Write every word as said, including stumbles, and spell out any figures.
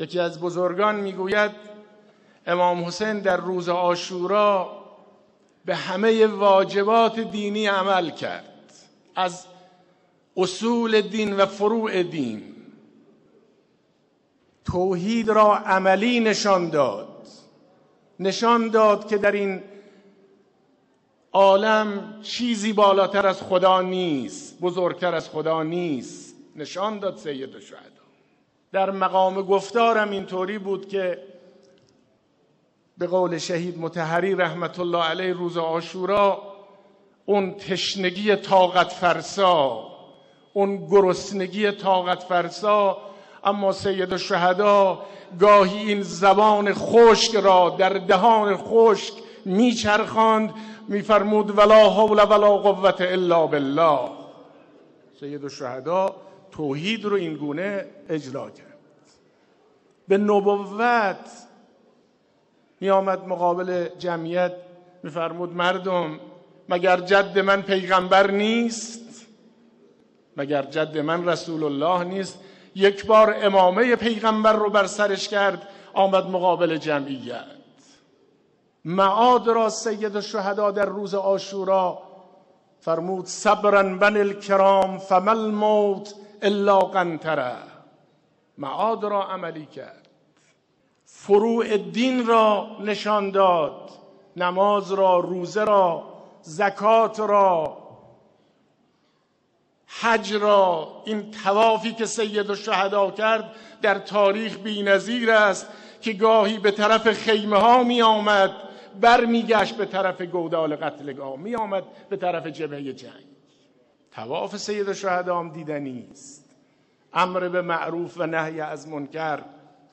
یکی از بزرگان میگوید امام حسین در روز عاشورا به همه واجبات دینی عمل کرد، از اصول دین و فروع دین. توحید را عملی نشان داد، نشان داد که در این عالم چیزی بالاتر از خدا نیست، بزرگتر از خدا نیست. نشان داد سید الشهدا. در مقام گفتارم اینطوری بود که به قول شهید مطهری رحمت الله علیه روز عاشورا اون تشنگی طاقت فرسا، اون گرسنگی طاقت فرسا، اما سید الشهدا گاهی این زبان خشک را در دهان خشک میچرخاند، میفرمود ولا حول ولا قوة الا بالله. سید الشهدا توحید رو این گونه اجرا کرد. به نبوت می آمد مقابل جمعیت میفرمود مردم مگر جد من پیغمبر نیست؟ مگر جد من رسول الله نیست؟ یک بار امامه پیغمبر رو بر سرش کرد، آمد مقابل جمعیت. معاد را سید الشهدا در روز عاشورا فرمود صبرا بنی الکرام فما الموت الا قنطره. معاد را عملی کرد، فروع دین را نشان داد، نماز را، روزه را، زکات را، حج را. این طوافی که سید الشهدا کرد در تاریخ بی‌نظیر است که گاهی به طرف خیمه ها می آمد، بر می گشت به طرف گودال قتلگاه، می آمد به طرف جبهه جنگ. طواف سید الشهدا هم دیدنی است. امر به معروف و نهی از منکر